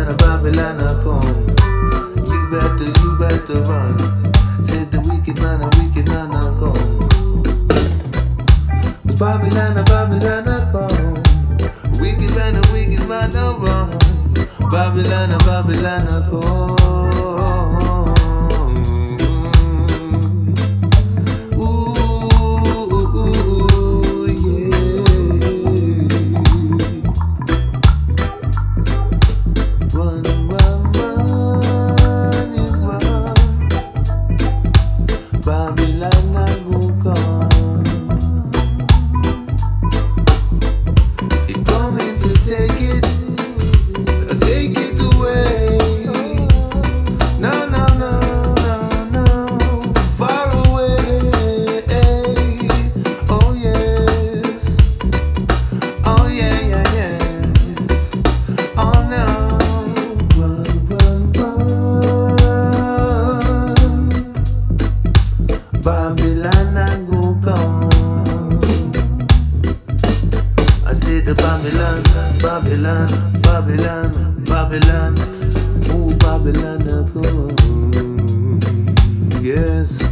Babylon a come. You better run. Said the wicked man a come. Babylon a come. Wicked man a run. Babylon a come. Babylon a go come. He's coming to take it away. No, far away. Oh yes, oh yes. Oh no, run. Babylon a go come. I said the Babylon. Ooh, Babylon a come. Yes.